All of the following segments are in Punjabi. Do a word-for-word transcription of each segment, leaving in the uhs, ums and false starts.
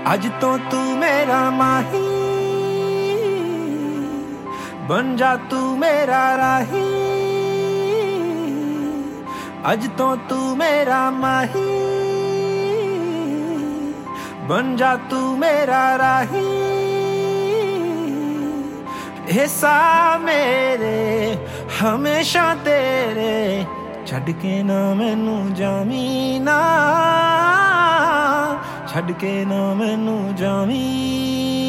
ਅੱਜ ਤੋਂ ਤੂੰ ਮੇਰਾ ਮਾਹੀ ਬਣ ਜਾ, ਤੂੰ ਮੇਰਾ ਰਾਹੀ। ਅੱਜ ਤੋਂ ਤੂੰ ਮੇਰਾ ਮਾਹੀ ਬਣ ਜਾ, ਤੂੰ ਮੇਰਾ ਰਾਹੀ। ਹਿੱਸਾ ਮੇਰੇ ਹਮੇਸ਼ਾ ਤੇਰੇ, ਛੱਡ ਕੇ ਨਾ ਮੈਨੂੰ ਜਾਵੀਂ ਨਾ, ਛੱਡ ਕੇ ਨਾ ਮੈਨੂੰ ਜਾਵੀਂ।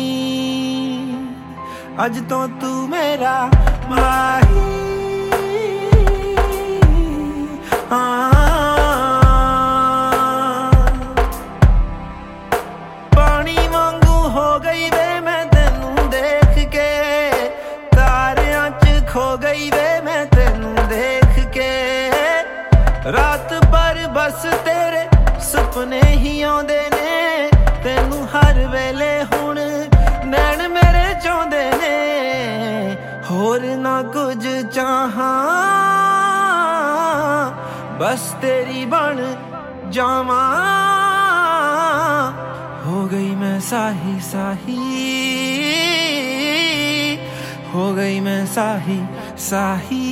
ਅੱਜ ਤੋਂ ਤੂੰ ਮੇਰਾ ਮਾਹੀ ਹਾਂ। ਪਾਣੀ ਵਾਂਗੂ ਹੋ ਗਈ ਵੇ ਮੈਂ ਤੈਨੂੰ ਦੇਖ ਕੇ, ਤਾਰਿਆਂ 'ਚ ਖੋ ਗਈ ਵੇ ਮੈਂ ਤੈਨੂੰ ਦੇਖ ਕੇ। ਰਾਤ ਭਰ ਬਸ ਤੇਰੇ ਸੁਪਨੇ ਹੀ ਆਉਂਦੇ ਨੇ, ਤੈਨੂੰ ਹਰ ਵੇਲੇ ਹੁਣ ਨੈਣ ਮੇਰੇ ਚਾਹੁੰਦੇ ਨੇ। ਹੋਰ ਨਾ ਕੁਝ ਚਾਹਾਂ, ਬਸ ਤੇਰੀ ਬਣ ਜਾਵਾਂ। ਹੋ ਗਈ ਮੈਂ ਸਾਹੀ ਸਾਹੀ, ਹੋ ਗਈ ਮੈਂ ਸਾਹੀ ਸਾਹੀ।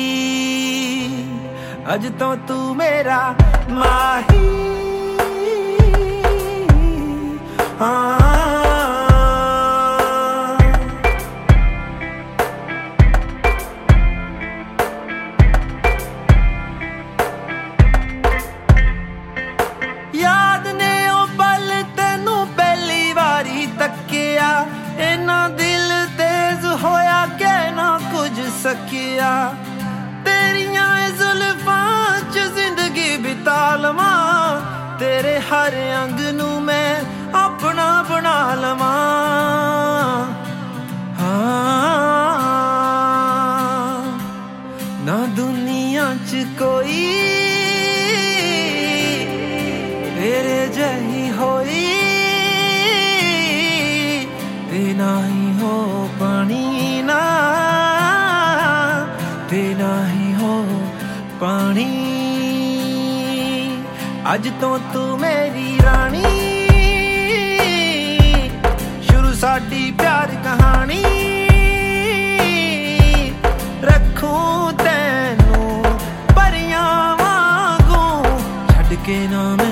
ਅੱਜ ਤੋਂ ਤੂੰ ਮੇਰਾ ਮਾਹੀ ਹਾਂ। ਯਾਦ ਨੇ ਉਹ ਪਲ ਤੈਨੂੰ ਪਹਿਲੀ ਵਾਰੀ ਤੱਕਿਆ, ਇੰਨਾ ਦਿਲ ਤੇਜ਼ ਹੋਇਆ ਕਿ ਨਾ ਕੁਝ ਸਕਿਆ। ਤੇਰੀਆਂ ਜ਼ੁਲਫਾਂ 'ਚ ਜ਼ਿੰਦਗੀ ਬਿਤਾ ਲਵਾਂ, ਤੇਰੇ ਹਰ ਅੰਗ ਨੂੰ ਮੈਂ ਆਪਣਾ ਬਣਾ ਲਵਾਂ। ਹਾਂ ਨਾ ਦੁਨੀਆ 'ਚ ਕੋਈ ਤੇਰੇ ਜਿਹੀ ਹੋਈ, ਤੇ ਨਾ ਹੀ ਹੋ ਪਾਣੀ ਨਾ, ਤੇ ਨਾ ਹੀ ਹੋ ਪਾਣੀ। ਅੱਜ ਤੋਂ ਤੂੰ ਮੇਰੀ ਰਾਣੀ, ਸ਼ੁਰੂ ਸਾਡੀ ਪਿਆਰ ਕਹਾਣੀ। ਰੱਖੂੰ ਤੈਨੂੰ ਪਰੀਆਂ ਵਾਂਗੂ, ਛੱਡ ਕੇ ਨਾ